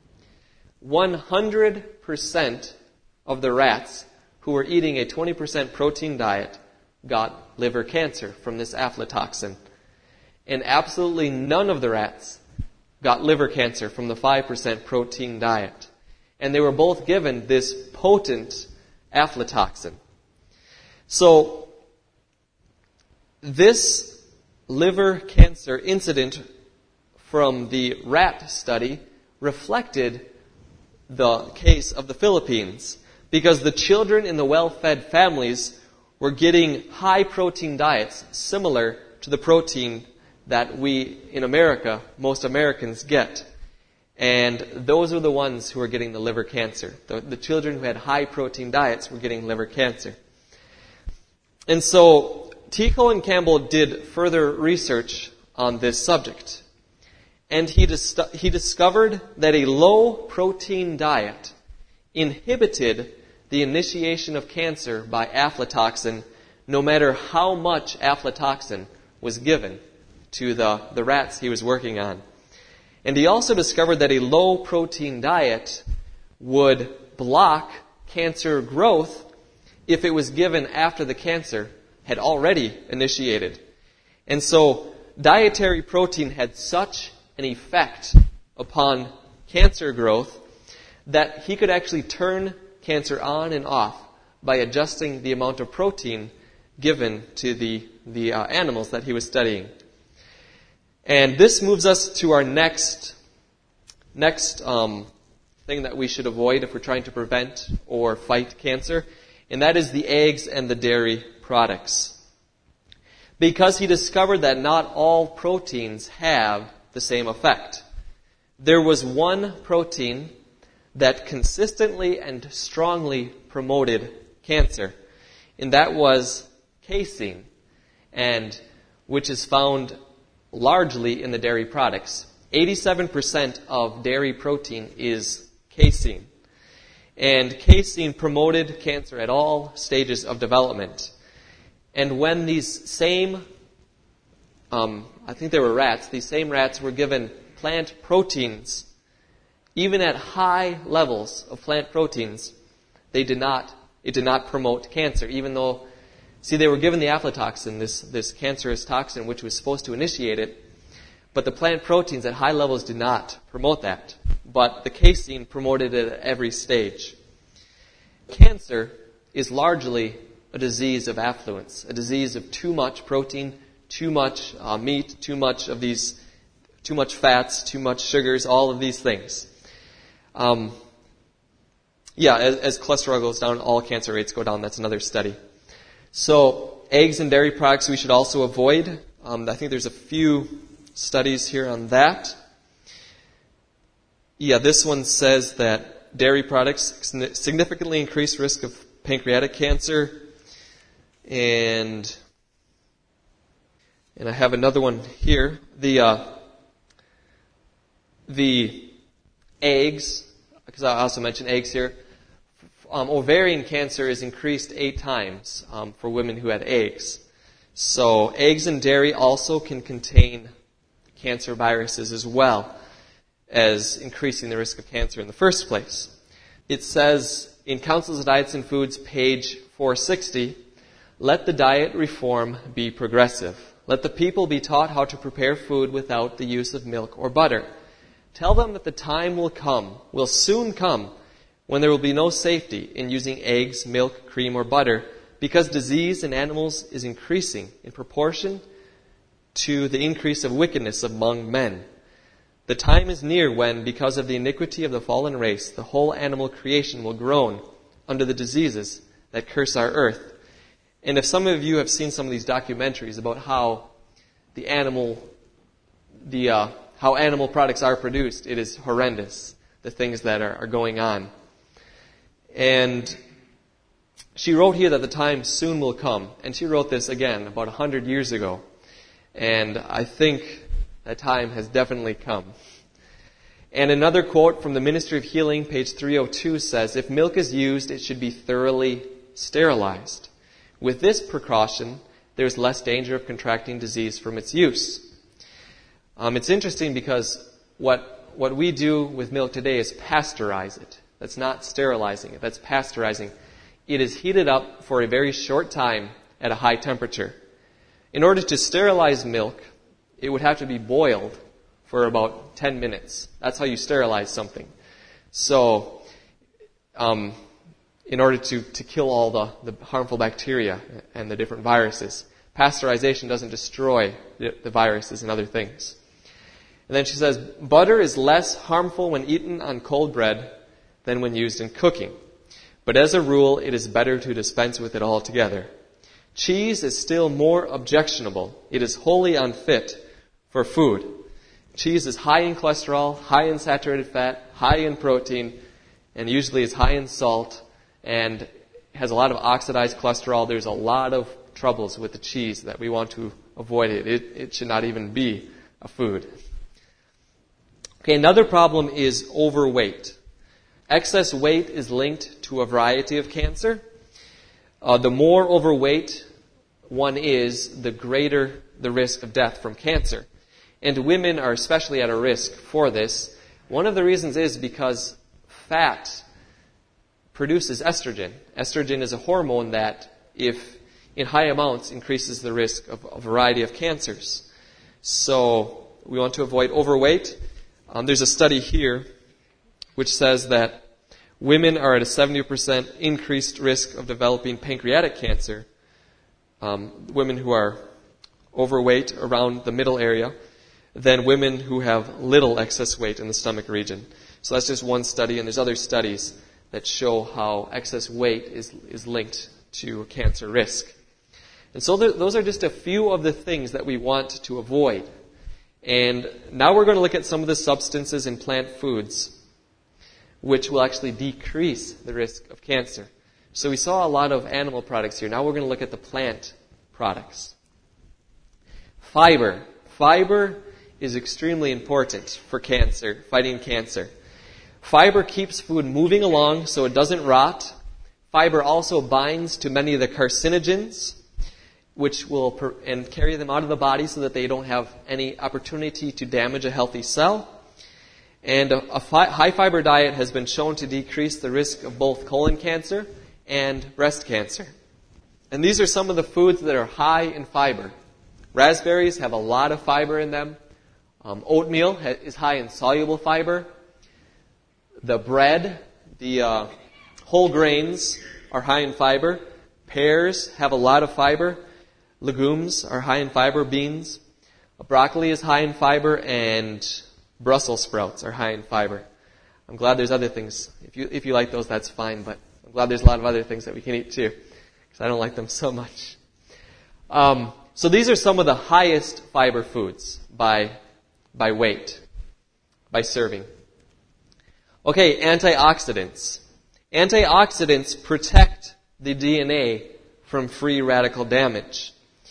100% of the rats who were eating a 20% protein diet got liver cancer from this aflatoxin. And absolutely none of the rats got liver cancer from the 5% protein diet. And they were both given this potent aflatoxin. So, this liver cancer incident from the rat study reflected the case of the Philippines, because the children in the well-fed families were getting high-protein diets similar to the protein that we in America, most Americans, get. And those are the ones who are getting the liver cancer. The children who had high-protein diets were getting liver cancer. And so Tico and Campbell did further research on this subject. And he discovered that a low-protein diet inhibited the initiation of cancer by aflatoxin, no matter how much aflatoxin was given to the rats he was working on. And he also discovered that a low-protein diet would block cancer growth if it was given after the cancer had already initiated. And so dietary protein had such an effect upon cancer growth that he could actually turn cancer on and off by adjusting the amount of protein given to the animals that he was studying. And this moves us to our next thing that we should avoid if we're trying to prevent or fight cancer, and that is the eggs and the dairy products. Because he discovered that not all proteins have the same effect. There was one protein that consistently and strongly promoted cancer, and that was casein, and which is found largely in the dairy products. 87% of dairy protein is casein. And casein promoted cancer at all stages of development. And when these same, I think they were rats, these same rats were given plant proteins, even at high levels of plant proteins, it did not promote cancer, even though, see, they were given the aflatoxin, this cancerous toxin, which was supposed to initiate it, but the plant proteins at high levels did not promote that. But the casein promoted it at every stage. Cancer is largely a disease of affluence, a disease of too much protein, too much meat, too much fats, too much sugars, all of these things. As cholesterol goes down, all cancer rates go down. That's another study. So, eggs and dairy products we should also avoid. I think there's a few studies here on that. This one says that dairy products significantly increase risk of pancreatic cancer. And I have another one here. The eggs, because I also mentioned eggs here. Ovarian cancer is increased 8 times for women who had eggs. So eggs and dairy also can contain cancer viruses as well as increasing the risk of cancer in the first place. It says in Councils of Diets and Foods, page 460, let the diet reform be progressive. Let the people be taught how to prepare food without the use of milk or butter. Tell them that the time will soon come, when there will be no safety in using eggs, milk, cream, or butter, because disease in animals is increasing in proportion to the increase of wickedness among men. The time is near when, because of the iniquity of the fallen race, the whole animal creation will groan under the diseases that curse our earth. And if some of you have seen some of these documentaries about how how animal products are produced, it is horrendous, the things that are going on. And she wrote here that the time soon will come. And she wrote this again about 100 years ago. And I think that time has definitely come. And another quote from the Ministry of Healing, page 302, says, if milk is used, it should be thoroughly sterilized. With this precaution, there is less danger of contracting disease from its use. It's interesting because what we do with milk today is pasteurize it. That's not sterilizing it. That's pasteurizing. It is heated up for a very short time at a high temperature. In order to sterilize milk, it would have to be boiled for about 10 minutes. That's how you sterilize something. So, in order to kill all the harmful bacteria and the different viruses. Pasteurization doesn't destroy the viruses and other things. And then she says, butter is less harmful when eaten on cold bread than when used in cooking. But as a rule, it is better to dispense with it altogether. Cheese is still more objectionable. It is wholly unfit for food. Cheese is high in cholesterol, high in saturated fat, high in protein, and usually is high in salt, and has a lot of oxidized cholesterol. There's a lot of troubles with the cheese that we want to avoid it. It should not even be a food. Okay, another problem is overweight. Excess weight is linked to a variety of cancer. The more overweight one is, the greater the risk of death from cancer. And women are especially at a risk for this. One of the reasons is because fat produces estrogen. Estrogen is a hormone that, if in high amounts, increases the risk of a variety of cancers. So we want to avoid overweight. There's a study here which says that women are at a 70% increased risk of developing pancreatic cancer. Women who are overweight around the middle area, than women who have little excess weight in the stomach region. So that's just one study, and there's other studies that show how excess weight is linked to cancer risk. And so those are just a few of the things that we want to avoid. And now we're going to look at some of the substances in plant foods which will actually decrease the risk of cancer. So we saw a lot of animal products here. Now we're going to look at the plant products. Fiber. Fiber is extremely important for cancer, fighting cancer. Fiber keeps food moving along so it doesn't rot. Fiber also binds to many of the carcinogens, which will and carry them out of the body so that they don't have any opportunity to damage a healthy cell. And a high fiber diet has been shown to decrease the risk of both colon cancer and breast cancer. And these are some of the foods that are high in fiber. Raspberries have a lot of fiber in them. Oatmeal is high in soluble fiber. The bread, the whole grains are high in fiber. Pears have a lot of fiber. Legumes are high in fiber. Beans. Broccoli is high in fiber, and Brussels sprouts are high in fiber. I'm glad there's other things. If you like those, that's fine, but I'm glad there's a lot of other things that we can eat too, because I don't like them so much. So these are some of the highest fiber foods by weight, by serving. Okay, antioxidants. Antioxidants protect the DNA from free radical damage.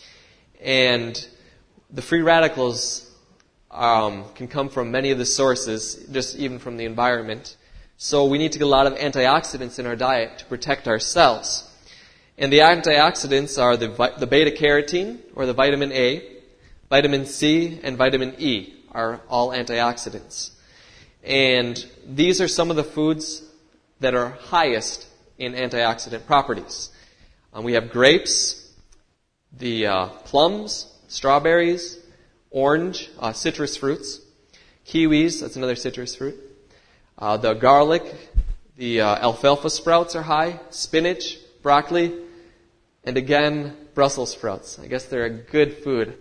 And the free radicals can come from many of the sources, just even from the environment. So we need to get a lot of antioxidants in our diet to protect our cells. And the antioxidants are the beta-carotene, or the vitamin A, vitamin C, and vitamin E are all antioxidants. And these are some of the foods that are highest in antioxidant properties. We have grapes, the plums, strawberries, orange, citrus fruits, kiwis, that's another citrus fruit, the garlic, the alfalfa sprouts are high, spinach, broccoli, and again, Brussels sprouts. I guess they're a good food.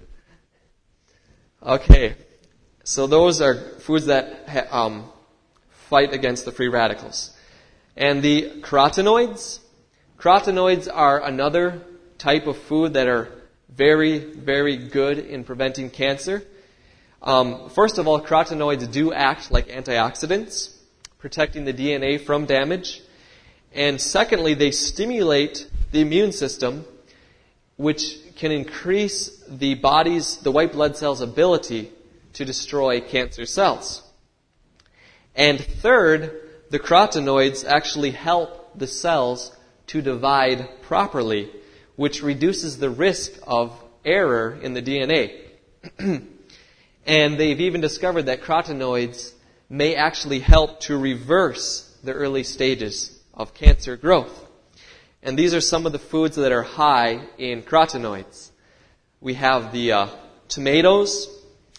Okay, so those are foods that fight against the free radicals. And the carotenoids. Carotenoids are another type of food that are very, very good in preventing cancer. First of all, carotenoids do act like antioxidants, protecting the DNA from damage. And secondly, they stimulate the immune system, which can increase the white blood cell's ability to destroy cancer cells. And third, the carotenoids actually help the cells to divide properly, which reduces the risk of error in the DNA. And they've even discovered that carotenoids may actually help to reverse the early stages of cancer growth. And these are some of the foods that are high in carotenoids. We have the tomatoes,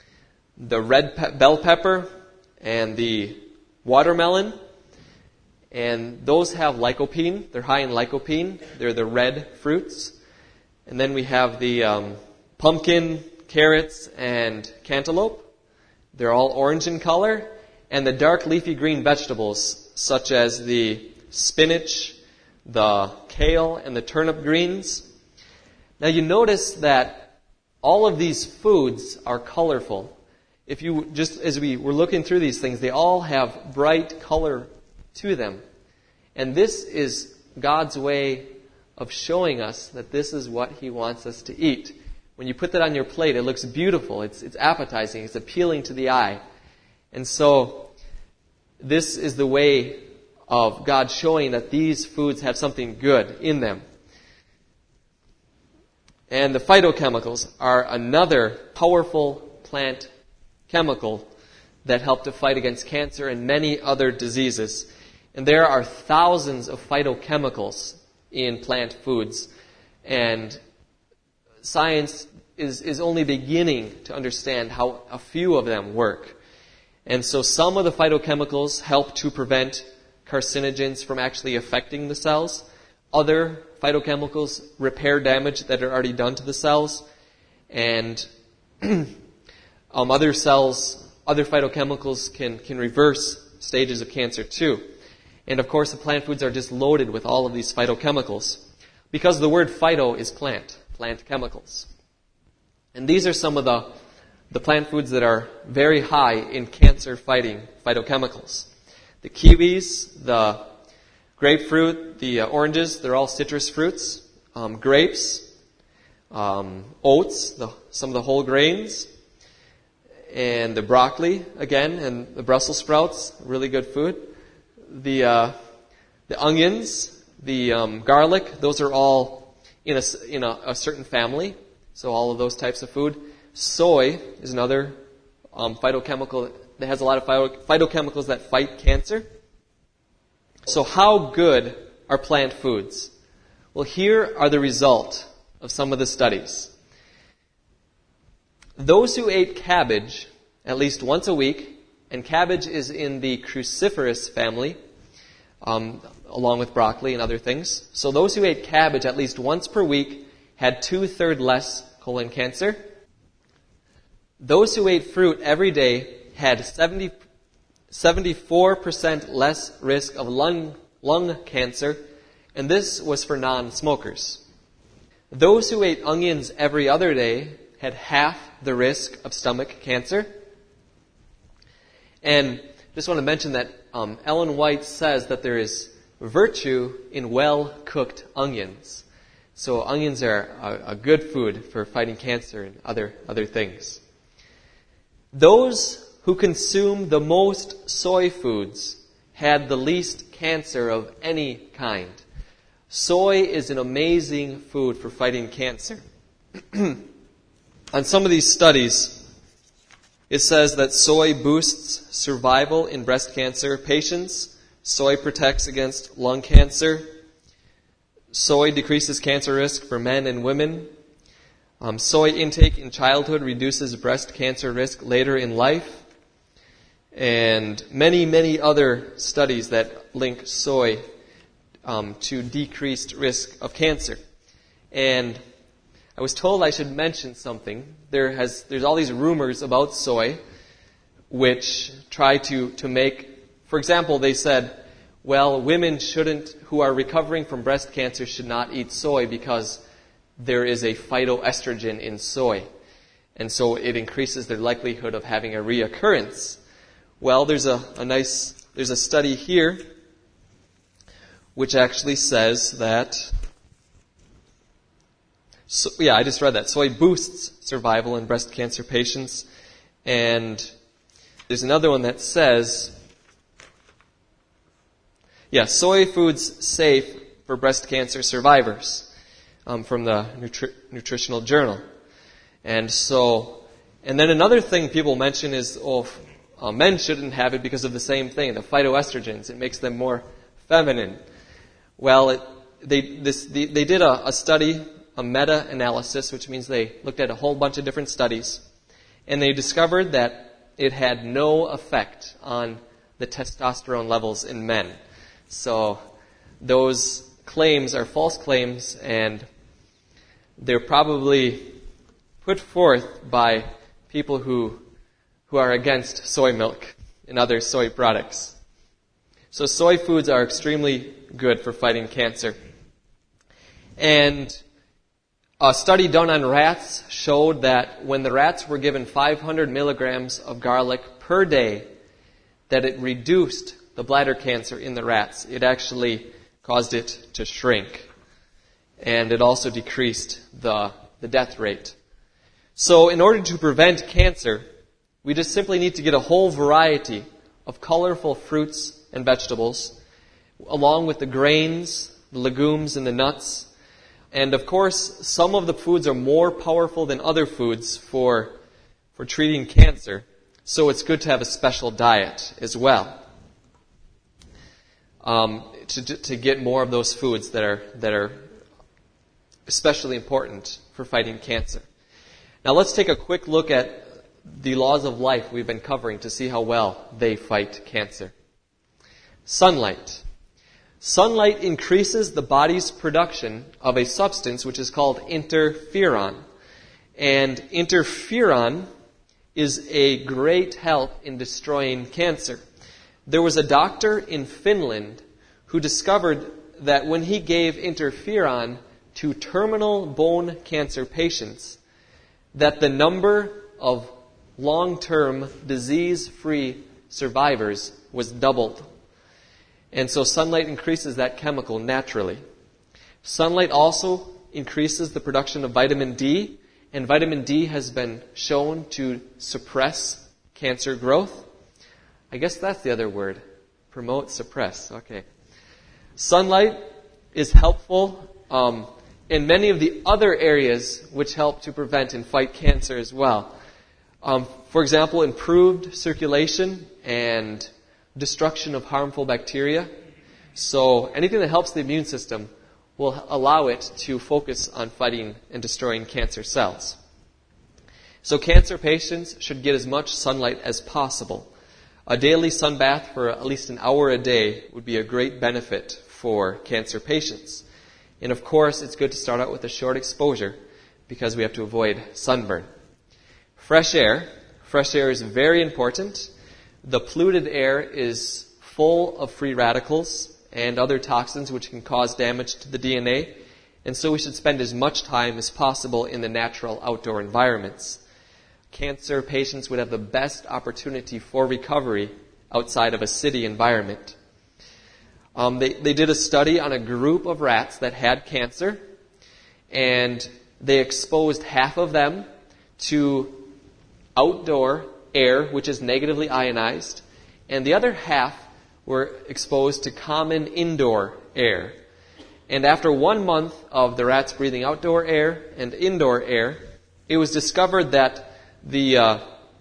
the red bell pepper, and the watermelon. And those have lycopene. They're high in lycopene. They're the red fruits. And then we have the pumpkin, carrots, and cantaloupe. They're all orange in color. And the dark leafy green vegetables, such as the spinach, the kale, and the turnip greens. Now you notice that all of these foods are colorful. If you, just as we were looking through these things, they all have bright color to them. And this is God's way of showing us that this is what He wants us to eat. When you put that on your plate, it looks beautiful. It's appetizing. It's appealing to the eye. And so this is the way of God showing that these foods have something good in them. And the phytochemicals are another powerful plant chemical that help to fight against cancer and many other diseases. And there are thousands of phytochemicals in plant foods. And science is only beginning to understand how a few of them work. And so some of the phytochemicals help to prevent carcinogens from actually affecting the cells. Other phytochemicals repair damage that are already done to the cells. And other phytochemicals can reverse stages of cancer too. And of course, the plant foods are just loaded with all of these phytochemicals. Because the word phyto is plant chemicals. And these are some of the plant foods that are very high in cancer-fighting phytochemicals. The kiwis, the grapefruit, the oranges, they're all citrus fruits. Grapes, oats, some of the whole grains, and the broccoli, again, and the Brussels sprouts, really good food. The onions, the garlic, those are all in a certain family. So all of those types of food. Soy is another phytochemical that has a lot of phytochemicals that fight cancer. So how good are plant foods? Well, here are the result of some of the studies. Those who ate cabbage at least once a week, and cabbage is in the cruciferous family, along with broccoli and other things. So those who ate cabbage at least once per week had 2/3 less colon cancer. Those who ate fruit every day had 74% less risk of lung cancer, and this was for non-smokers. Those who ate onions every other day had half the risk of stomach cancer. And just want to mention that Ellen White says that there is virtue in well-cooked onions. So onions are a good food for fighting cancer and other things. Those who consume the most soy foods had the least cancer of any kind. Soy is an amazing food for fighting cancer. On some of these studies, it says that soy boosts survival in breast cancer patients. Soy protects against lung cancer. Soy decreases cancer risk for men and women. Soy intake in childhood reduces breast cancer risk later in life. And many, many other studies that link soy to decreased risk of cancer. And I was told I should mention something. There's all these rumors about soy which try to make, for example, they said, well, women who are recovering from breast cancer should not eat soy because there is a phytoestrogen in soy. And so it increases their likelihood of having a reoccurrence. Well, there's a study here which actually says that, I just read that. Soy boosts survival in breast cancer patients. And there's another one that says, soy foods safe for breast cancer survivors, from the Nutritional Journal. And then another thing people mention is, men shouldn't have it because of the same thing, the phytoestrogens. It makes them more feminine. Well, they did a study, a meta-analysis, which means they looked at a whole bunch of different studies, and they discovered that it had no effect on the testosterone levels in men. So those claims are false claims, and they're probably put forth by people who are against soy milk and other soy products. So soy foods are extremely good for fighting cancer. And a study done on rats showed that when the rats were given 500 milligrams of garlic per day, that it reduced the bladder cancer in the rats. It actually caused it to shrink. And it also decreased the death rate. So in order to prevent cancer, we just simply need to get a whole variety of colorful fruits and vegetables, along with the grains, the legumes, and the nuts. And of course, some of the foods are more powerful than other foods for treating cancer. So it's good to have a special diet as well, to get more of those foods that are especially important for fighting cancer. Now let's take a quick look at the laws of life we've been covering to see how well they fight cancer. Sunlight. Sunlight increases the body's production of a substance which is called interferon. And interferon is a great help in destroying cancer. There was a doctor in Finland who discovered that when he gave interferon to terminal bone cancer patients, that the number of long-term disease-free survivors was doubled. And so sunlight increases that chemical naturally. Sunlight also increases the production of vitamin D, and vitamin D has been shown to suppress cancer growth. I guess that's the other word. Promote, suppress. Okay. Sunlight is helpful in many of the other areas which help to prevent and fight cancer as well. For example, improved circulation and destruction of harmful bacteria. So anything that helps the immune system will allow it to focus on fighting and destroying cancer cells. So cancer patients should get as much sunlight as possible. A daily sun bath for at least an hour a day would be a great benefit for cancer patients. And of course, it's good to start out with a short exposure because we have to avoid sunburn. Fresh air. Fresh air is very important. The polluted air is full of free radicals and other toxins which can cause damage to the DNA. And so we should spend as much time as possible in the natural outdoor environments. Cancer patients would have the best opportunity for recovery outside of a city environment. They did a study on a group of rats that had cancer, and they exposed half of them to outdoor air, which is negatively ionized, and the other half were exposed to common indoor air. And after 1 month of the rats breathing outdoor air and indoor air, it was discovered that the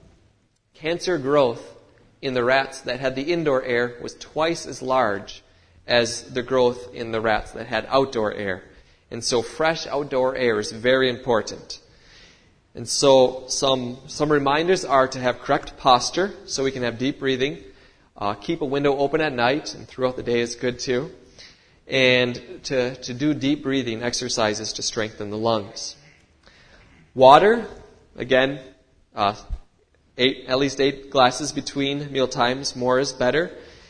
cancer growth in the rats that had the indoor air was twice as large as the growth in the rats that had outdoor air. And so fresh outdoor air is very important. And so some reminders are to have correct posture so we can have deep breathing. Keep a window open at night, and throughout the day is good too. And to do deep breathing exercises to strengthen the lungs. Water, again, at least 8 glasses between meal times. More is better.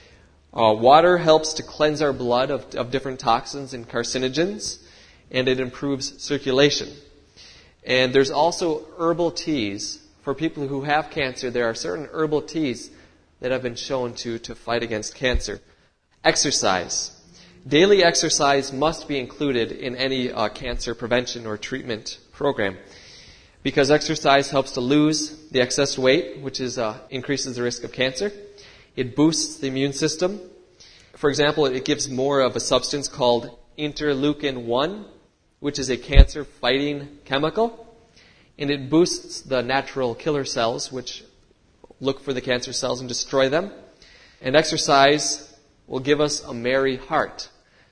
Water helps to cleanse our blood of different toxins and carcinogens, and it improves circulation. And there's also herbal teas. For people who have cancer, there are certain herbal teas that have been shown to fight against cancer. Exercise. Daily exercise must be included in any cancer prevention or treatment program, because exercise helps to lose the excess weight, which increases the risk of cancer. It boosts the immune system. For example, it gives more of a substance called interleukin-1, which is a cancer-fighting chemical. And it boosts the natural killer cells, which look for the cancer cells and destroy them. And exercise will give us a merry heart,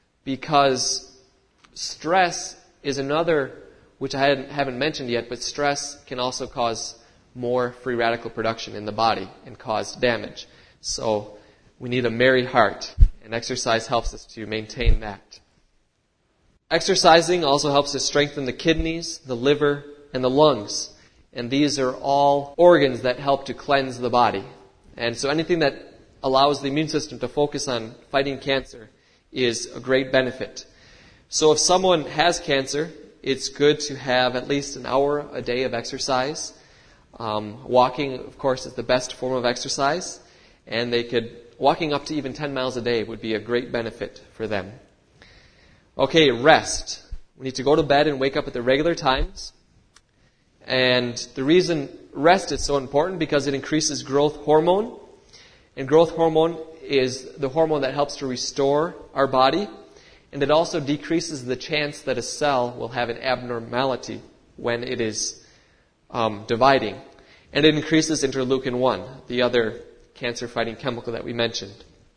because stress is another, which I haven't mentioned yet, but stress can also cause more free radical production in the body and cause damage. So we need a merry heart, And exercise helps us to maintain that. Exercising also helps to strengthen the kidneys, the liver, and the lungs. And these are all organs that help to cleanse the body. And so anything that allows the immune system to focus on fighting cancer is a great benefit. So if someone has cancer, it's good to have at least an hour a day of exercise. Walking, of course, is the best form of exercise. And walking up to even 10 miles a day would be a great benefit for them. Okay, rest. We need to go to bed and wake up at the regular times. And the reason rest is so important because it increases growth hormone. And growth hormone is the hormone that helps to restore our body. And it also decreases the chance that a cell will have an abnormality when it is dividing. And it increases interleukin-1, the other cancer-fighting chemical that we mentioned.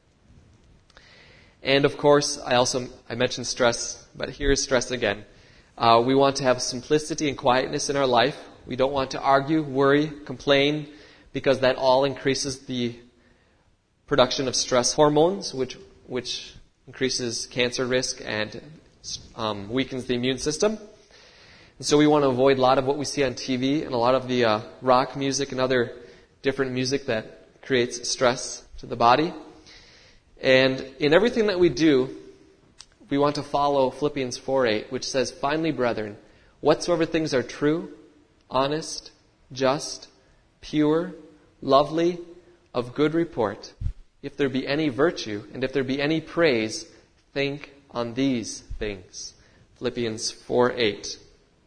And of course, I mentioned stress, but here's stress again. We want to have simplicity and quietness in our life. We don't want to argue, worry, complain, because that all increases the production of stress hormones, which increases cancer risk and weakens the immune system. And so we want to avoid a lot of what we see on TV and a lot of the rock music and other different music that creates stress to the body. And in everything that we do, we want to follow Philippians 4:8, which says, "Finally, brethren, whatsoever things are true, honest, just, pure, lovely, of good report, if there be any virtue, and if there be any praise, think on these things." Philippians 4:8.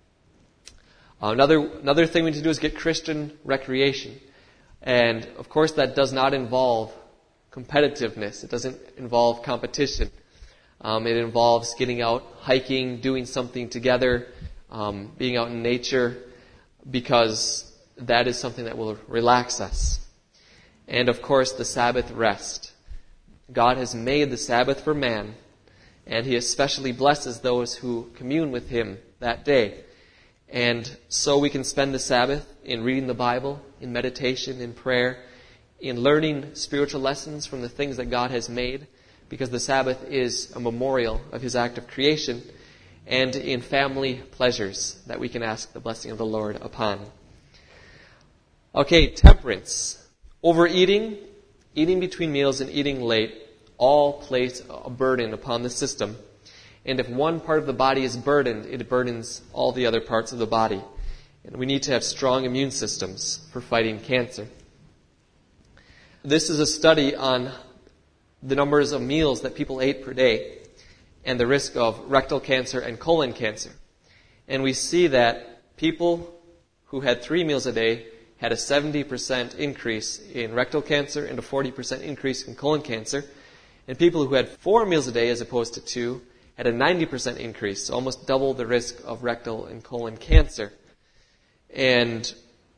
Another thing we need to do is get Christian recreation. And of course that does not involve competitiveness. It doesn't involve competition. It involves getting out, hiking, doing something together, being out in nature, because that is something that will relax us. And of course the Sabbath rest. God has made the Sabbath for man, and He especially blesses those who commune with Him that day. And so we can spend the Sabbath in reading the Bible, in meditation, in prayer, in learning spiritual lessons from the things that God has made, because the Sabbath is a memorial of His act of creation, and in family pleasures that we can ask the blessing of the Lord upon. Okay, temperance. Overeating, eating between meals, and eating late all place a burden upon the system. And if one part of the body is burdened, it burdens all the other parts of the body. And we need to have strong immune systems for fighting cancer. This is a study on the numbers of meals that people ate per day and the risk of rectal cancer and colon cancer. And we see that people who had 3 meals a day had a 70% increase in rectal cancer and a 40% increase in colon cancer. And people who had 4 meals a day as opposed to 2 had a 90% increase, so almost double the risk of rectal and colon cancer. And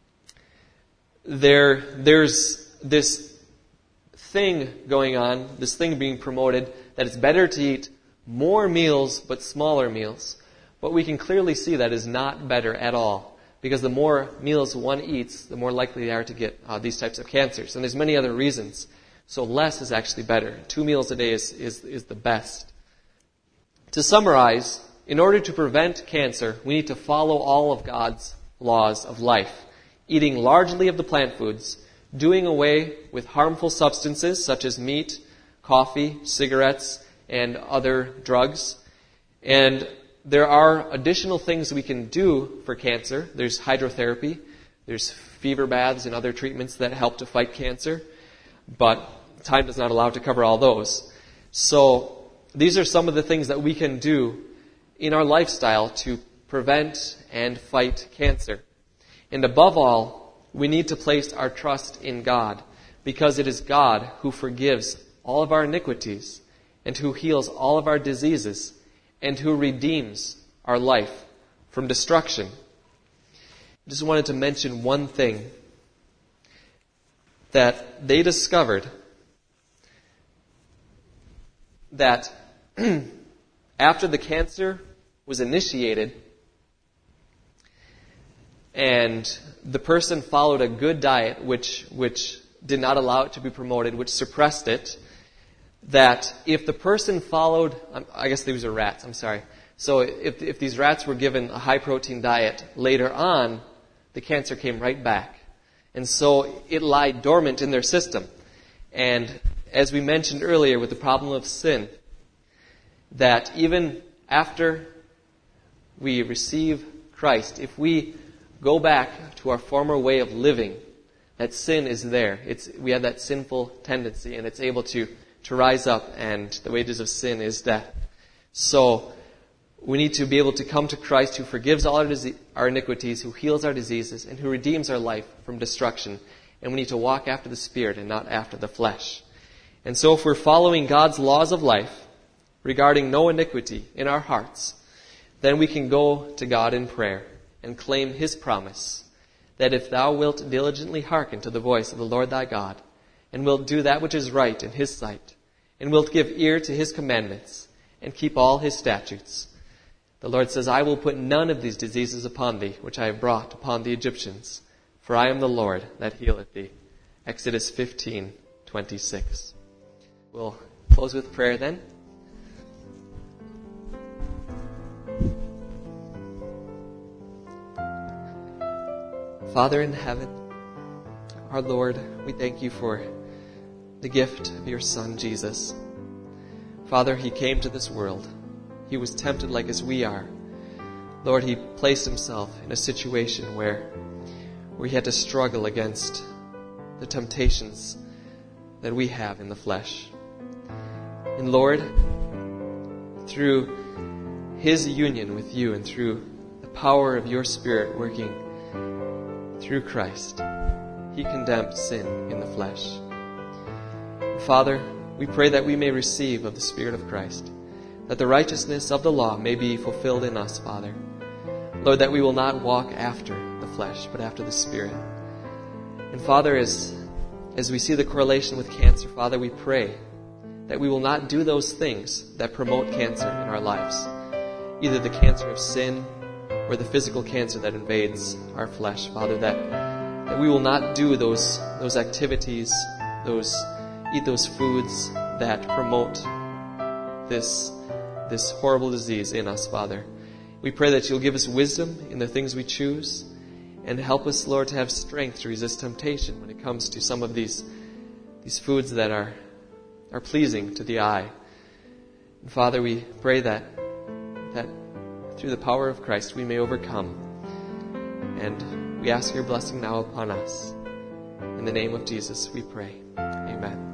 there's this thing going on, this thing being promoted, that it's better to eat more meals but smaller meals. But we can clearly see that is not better at all, because the more meals one eats, the more likely they are to get these types of cancers. And there's many other reasons. So less is actually better. 2 meals a day is the best. To summarize, in order to prevent cancer, we need to follow all of God's laws of life, eating largely of the plant foods, doing away with harmful substances such as meat, coffee, cigarettes, and other drugs. And there are additional things we can do for cancer. There's hydrotherapy, there's fever baths and other treatments that help to fight cancer, but time does not allow to cover all those. So these are some of the things that we can do in our lifestyle to prevent and fight cancer. And above all, we need to place our trust in God, because it is God who forgives all of our iniquities and who heals all of our diseases and who redeems our life from destruction. I just wanted to mention one thing that they discovered, that after the cancer was initiated and the person followed a good diet which did not allow it to be promoted, which suppressed it, that if the person followed, I guess these are rats, I'm sorry. So if these rats were given a high-protein diet later on, the cancer came right back. And so it lied dormant in their system. And as we mentioned earlier with the problem of sin, that even after we receive Christ, if we go back to our former way of living, that sin is there. We have that sinful tendency, and it's able to rise up, and the wages of sin is death. So we need to be able to come to Christ, who forgives all our iniquities, who heals our diseases, and who redeems our life from destruction. And we need to walk after the Spirit and not after the flesh. And so if we're following God's laws of life regarding no iniquity in our hearts, then we can go to God in prayer and claim His promise that if thou wilt diligently hearken to the voice of the Lord thy God, and wilt do that which is right in His sight, and wilt give ear to His commandments, and keep all His statutes, the Lord says, I will put none of these diseases upon thee, which I have brought upon the Egyptians, for I am the Lord that healeth thee. Exodus 15:26. We'll close with prayer then. Father in heaven, our Lord, we thank you for the gift of your Son, Jesus. Father, He came to this world. He was tempted like as we are. Lord, He placed Himself in a situation where He had to struggle against the temptations that we have in the flesh. And Lord, through His union with you and through the power of your Spirit working through Christ, He condemned sin in the flesh. Father, we pray that we may receive of the Spirit of Christ, that the righteousness of the law may be fulfilled in us, Father. Lord, that we will not walk after the flesh, but after the Spirit. And Father, as we see the correlation with cancer, Father, we pray that we will not do those things that promote cancer in our lives, either the cancer of sin or the physical cancer that invades our flesh, Father, that we will not do those activities, eat those foods that promote this horrible disease in us, Father. We pray that you'll give us wisdom in the things we choose and help us, Lord, to have strength to resist temptation when it comes to some of these foods that are pleasing to the eye. And Father, we pray that through the power of Christ we may overcome. And we ask your blessing now upon us. In the name of Jesus we pray. Amen.